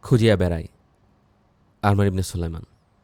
খুঁজিয়া বেড়াই। আরমান ইবনে সুলাইমান।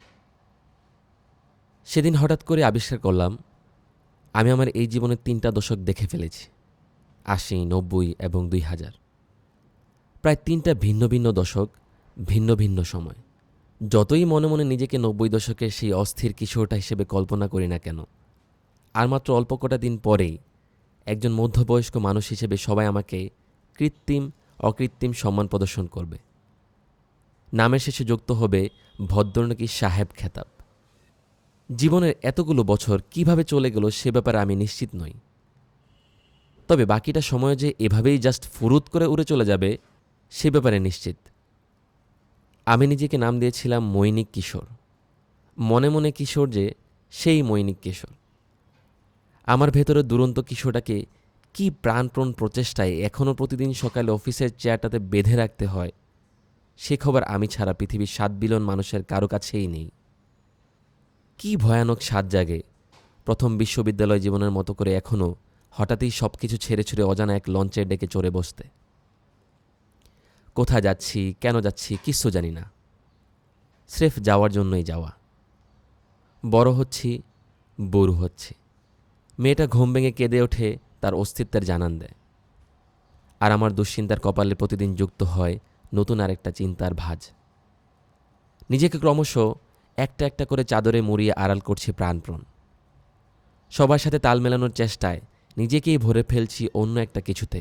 সেদিন হঠাৎ করে আবিষ্কার করলাম আমি আমার এই জীবনের ৩টা দশক দেখে ফেলেছি। ৮০, ৯০ এবং ২০০০। প্রায় ৩টা ভিন্ন ভিন্ন দশক, ভিন্ন ভিন্ন সময়। যতই মনে মনে নিজেকে ৯০ দশকের সেই অস্থির কিশোরটা হিসেবে কল্পনা করি না কেন, আর মাত্র অল্প কটা দিন পরেই একজন মধ্যবয়স্ক মানুষ হিসেবে সবাই আমাকে কৃত্রিম অকৃত্রিম সম্মান প্রদর্শন করবে। নামের শেষে যুক্ত হবে ভদ্রনাকি সাহেব খেতাব। জীবনের এতগুলো বছর কিভাবে চলে গেল সে ব্যাপারে আমি নিশ্চিত নই। তবে বাকিটা সময় যে এভাবেই জাস্ট ফুরুত করে উড়ে চলে যাবে সে ব্যাপারে নিশ্চিত। আমি নিজেকে নাম দিয়েছিলাম মৈনিক কিশোর। মনে মনে কিশোর যে সেই মৈনিক কিশোর। আমার ভেতরের দুরন্ত কিশোরটাকে কি প্রাণপ্রণ প্রচেষ্টায় এখনও প্রতিদিন সকালে অফিসের চেয়ারটাতে বেঁধে রাখতে হয় সে খবর আমি ছাড়া পৃথিবীর ৭ বিলিয়ন মানুষের কারো কাছেই নেই। কি ভয়ানক স্বাদ জাগে প্রথম বিশ্ববিদ্যালয় জীবনের মতো করে এখনও হঠাৎই সব কিছু ছেড়ে ছুড়ে অজানা এক লঞ্চের ডেকে চড়ে বসতে। কোথায় যাচ্ছি, কেন যাচ্ছি কিচ্ছু জানি না। স্রেফ যাওয়ার জন্যই যাওয়া। বড় হচ্ছি, বুড়ো হচ্ছি। মেয়েটা ঘুম ভেঙে কেঁদে ওঠে, তার অস্তিত্বের জানান দেয়। আর আমার দুশ্চিন্তার কপালে প্রতিদিন যুক্ত হয় নতুন আরেকটা চিন্তার ভাঁজ। নিজেকে ক্রমশ একটা একটা করে চাদরে মুড়িয়ে আড়াল করছি প্রাণপ্রণ। সবার সাথে তাল মেলানোর চেষ্টায় নিজেকেই ভরে ফেলছি অন্য একটা কিছুতে।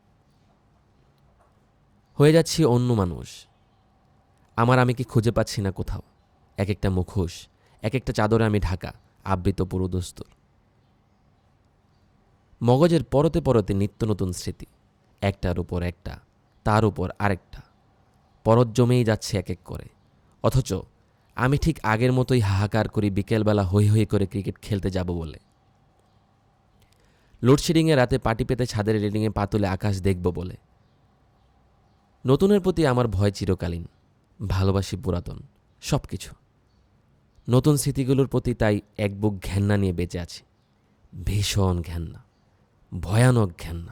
হয়ে যাচ্ছি অন্য মানুষ। আমার আমি কি খুঁজে পাচ্ছি না কোথাও। এক একটা মুখোশ, এক একটা চাদরে আমি ঢাকা, আবৃত পুরোদস্তুর। মগজের পরতে পরতে নিত্য নতুন স্মৃতি, একটার উপর একটা, তার উপর আরেকটা, পরত জমেই যাচ্ছে এক এক করে। অথচ আমি ঠিক আগের মতোই হাহাকার করি বিকেলবেলা হৈ হৈ করে ক্রিকেট খেলতে যাব বলে। লোডশেডিংয়ে রাতে পাটি পেতে ছাদের রেলিংয়ে পা তুলে আকাশ দেখব বলে। নতুনের প্রতি আমার ভয় চিরকালীন, ভালোবাসি পুরাতন সব কিছু। নতুন স্মৃতিগুলোর প্রতি তাই এক বুক ঘেন্না নিয়ে বেঁচে আছি। ভীষণ ঘেন্না, ভয়ানক ঘেন্না।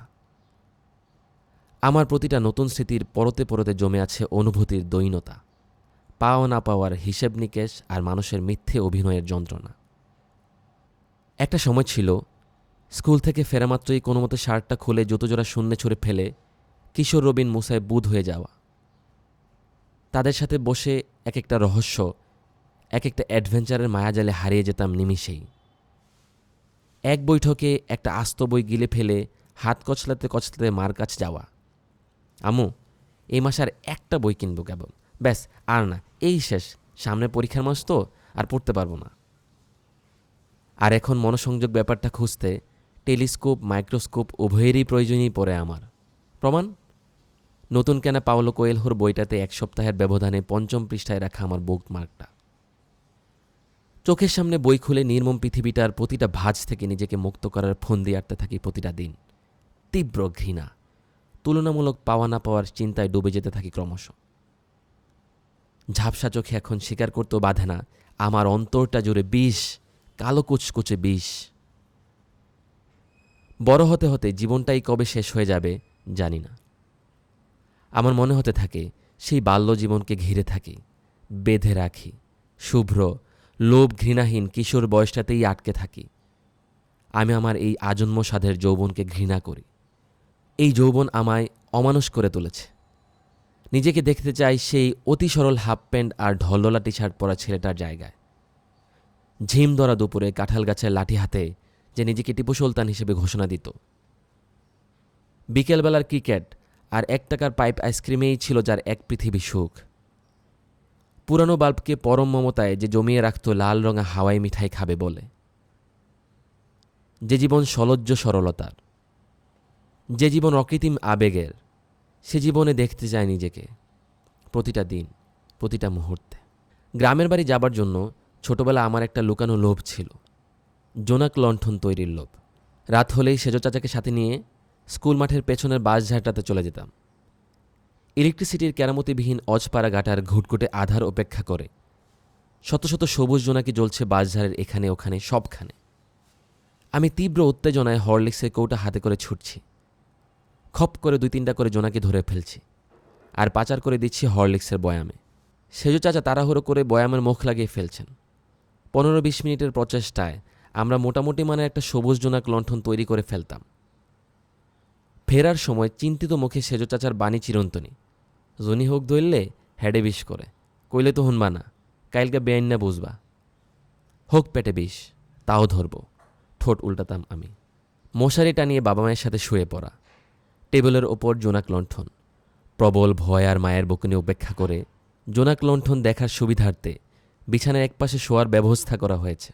আমার প্রতিটা নতুন স্মৃতির পরতে পরতে জমে আছে অনুভূতির দৈনতা, পাওয়া না পাওয়ার হিসেব নিকেশ আর মানুষের মিথ্যে অভিনয়ের যন্ত্রণা। একটা সময় ছিল স্কুল থেকে ফেরামাত্রই কোনো মতো শার্টটা খুলে জুতোজোড়া শূন্যে ছুঁড়ে ফেলে কিশোর রবিন মুসায় বুঁদ হয়ে যাওয়া। তাদের সাথে বসে এক একটা রহস্য, এক একটা অ্যাডভেঞ্চারের মায়াজালে হারিয়ে যেতাম নিমিষেই। এক বৈঠকে একটা আস্ত বই গিলে ফেলে হাত কচলাতে কচলাতে মার কাছে যাওয়া। আম্মু, এই মাসে আর একটা বই কিনবো কেবল, ব্যাস আর না, এই শেষ, সামনে পরীক্ষার মাস তো আর পড়তে পারবো না। আর এখন মনোসংযোগ ব্যাপারটা খুঁজতে টেলিস্কোপ মাইক্রোস্কোপ উভয়েরই প্রয়োজনই পড়ে আমার। প্রমাণ নতুন কেনা পাওলো কোয়েলহোর বইটাতে ১ সপ্তাহের ব্যবধানে ৫ম পৃষ্ঠায় রাখা আমার বুকমার্কটা। চোখের সামনে বই খুলে নির্মম পৃথিবীটার প্রতিটা ভাঁজ থেকে নিজেকে মুক্ত করার ফন্দি আটতে থাকি প্রতিটা দিন। তীব্র ঘৃণা, তুলনামূলক পাওয়া না পাওয়ার চিন্তায় ডুবে যেতে থাকি ক্রমশ। ঝাপসা চোখে এখন স্বীকার করতেও বাধে না আমার অন্তরটা জুড়ে বিষ, কালো কুচকুচে বিষ। বড় হতে হতে জীবনটাই কবে শেষ হয়ে যাবে জানি না। আমার মনে হতে থাকে সেই বাল্য জীবনকে ঘিরে থাকি, বেঁধে রাখি, শুভ্র লোভ ঘৃণাহীন কিশোর বয়সটাতেই আটকে থাকি। আমি আমার এই আজন্ম সাধের যৌবনকে ঘৃণা করি। এই যৌবন আমায় অমানুষ করে তুলেছে। নিজেকে দেখতে চাই সেই অতি সরল হাফ প্যান্ট আর ঢলঢলা টি শার্ট পরা ছেলেটার জায়গায়। ঝিম ধরা দুপুরে কাঁঠাল গাছের লাঠি হাতে যে নিজেকে টিপু সুলতান হিসেবে ঘোষণা দিত। বিকেলবেলার ক্রিকেট আর ১ টাকার পাইপ আইসক্রিমেই ছিল যার এক পৃথিবী সুখ। পুরানো বাল্বকে পরম মমতায় যে জমিয়ে রাখত লাল রঙা হাওয়াই মিঠাই খাবে বলে। যে জীবন সলজ্জ সরলতার, যে জীবন অকৃত্রিম আবেগের, সে জীবনে দেখতে চায় নিজেকে প্রতিটা দিন, প্রতিটা মুহূর্তে। গ্রামের বাড়ি যাবার জন্য ছোটবেলা আমার একটা লুকানো লোভ ছিল, জোনাক লণ্ঠন তৈরির লোভ। রাত হলেই সেজ চাচাকে সাথে নিয়ে স্কুল মাঠের পেছনের বাঁশঝাড়টাতে চলে যেতাম। ইলেকট্রিসিটির কেরামতিবিহীন অজপাড়া গাটার ঘুটঘুটে আধার উপেক্ষা করে শত শত সবুজ জোনাকি জ্বলছে বাঁশঝাড়ের এখানে ওখানে সবখানে। আমি তীব্র উত্তেজনায় হরলিক্সের কৌটা হাতে করে ছুটছি। খপ করে ২-৩টা করে জোনাকি ধরে ফেলছি। আর পাচার করে দিচ্ছি হরলিক্সের বয়ামে। সেজো চাচা তাড়াহুড়ো করে বয়ামের মুখ লাগিয়ে ফেলছেন। 15-20 মিনিটের প্রচেষ্টায় আমরা মোটামুটি একটা সবুজ জোনাক লণ্ঠন তৈরি করে ফেলতাম। ফেরার সময় চিন্তিত মুখে সেজো চাচার বাণী চিরন্তনী, জনি হোক ধরলে হেডে বিষ করে, কইলে তো হুনবা না, কাইলকে বেআইন না বুঝবা। হোক পেটে বিষ, তাও ধরব, ঠোঁট উল্টাতাম আমি। মশারি টানিয়ে বাবা মায়ের সাথে শুয়ে পড়া, টেবিলের ওপর জোনাক লণ্ঠন। প্রবল ভয় আর মায়ের বকুনি উপেক্ষা করে জোনাক লণ্ঠন দেখার সুবিধার্থে বিছানার একপাশে শোয়ার ব্যবস্থা করা হয়েছে।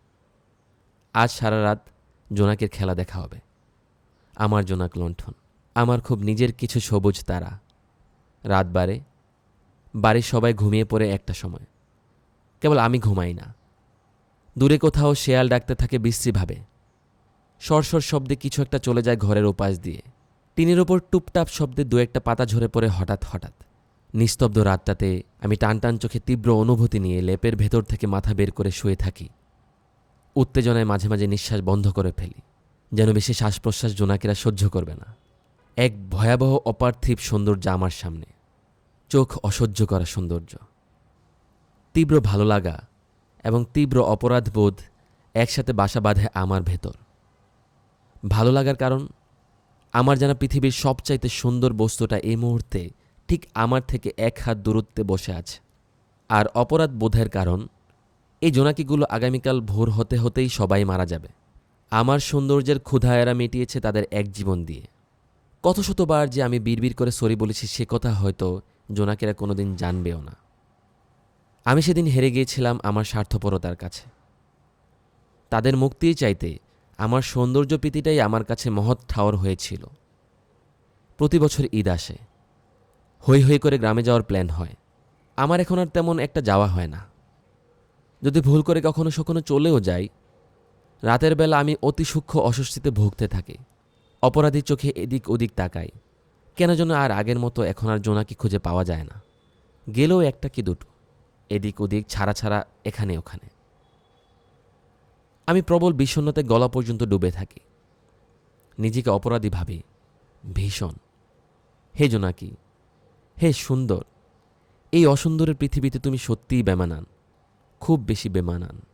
আজ সারা রাত জোনাকের খেলা দেখা হবে। আমার জোনাক লণ্ঠন, আমার খুব নিজের কিছু সবুজ তারা। রাত বাড়ির সবাই ঘুমিয়ে পড়ে একটা সময়, কেবল আমি ঘুমাই না। দূরে কোথাও শেয়াল ডাকতে থাকে বিশ্রীভাবে। সরসর শব্দে কিছু একটা চলে যায় ঘরের ওপাশ দিয়ে। টিনের ওপর টুপটাপ শব্দে দু একটা পাতা ঝরে পড়ে হঠাৎ হঠাৎ। নিস্তব্ধ রাতটাতে আমি টান টান চোখে তীব্র অনুভূতি নিয়ে লেপের ভেতর থেকে মাথা বের করে শুয়ে থাকি। উত্তেজনায় মাঝে মাঝে নিঃশ্বাস বন্ধ করে ফেলি, যেন বেশি শ্বাস প্রশ্বাস জোনাকিরা সহ্য করবে না। এক ভয়াবহ অপার্থিব সৌন্দর্য আমার সামনে, চোখ অসহ্য করা সৌন্দর্য। তীব্র ভালো লাগা এবং তীব্র অপরাধবোধ একসাথে বাসা বাঁধে আমার ভেতর। ভালো লাগার কারণ, আমার জানা পৃথিবীর সবচাইতে সুন্দর বস্তুটা এই মুহূর্তে ঠিক আমার থেকে এক হাত দূরত্বে বসে আছে। আর অপরাধ বোধের কারণ, এই জোনাকিগুলো আগামীকাল ভোর হতে হতেই সবাই মারা যাবে। আমার সৌন্দর্যের ক্ষুধা এরা মিটিয়েছে তাদের এক জীবন দিয়ে। কত শতবার যে আমি বিড়বিড় করে সরি বলেছি, সে কথা হয়তো জোনাকিরা কোনোদিন জানবেও না। আমি সেদিন হেরে গিয়েছিলাম আমার স্বার্থপরতার কাছে। তাদের মুক্তির চাইতে আমার সৌন্দর্য প্রীতিটাই আমার কাছে মহৎ ঠাওর হয়েছিল। প্রতি বছর ঈদ আসে, হৈ হৈ করে গ্রামে যাওয়ার প্ল্যান হয়। আমার এখন আর তেমন একটা যাওয়া হয় না। যদি ভুল করে কখনো সখনো চলেও যাই, রাতের বেলা আমি অতি সূক্ষ্ম অস্বস্তিতে ভুগতে থাকি। অপরাধীর চোখে এদিক ওদিক তাকাই, কেন যেন আর আগের মতো এখন আর জোনাকি খুঁজে পাওয়া যায় না। গেলেও একটা কি দুটো, এদিক ওদিক ছাড়া ছাড়া এখানে ওখানে। আমি প্রবল বিষণ্ণতায় গলা পর্যন্ত ডুবে থাকি। নিজেকে অপরাধী ভাবি, ভীষণ। হে জোনাকি, হে সুন্দর, এই অসুন্দরের পৃথিবীতে তুমি সত্যিই বেমানান, খুব বেশি বেমানান।